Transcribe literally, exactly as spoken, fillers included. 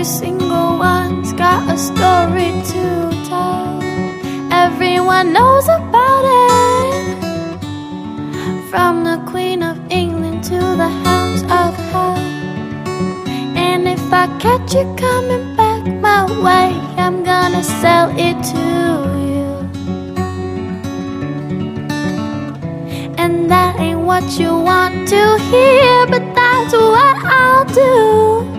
every single one's got a story to tell. Everyone knows about it, from the Queen of England to the Hounds of Hell. And if I catch you coming back my way, I'm gonna sell it to you. And that ain't what you want to hear, but that's what I'll do.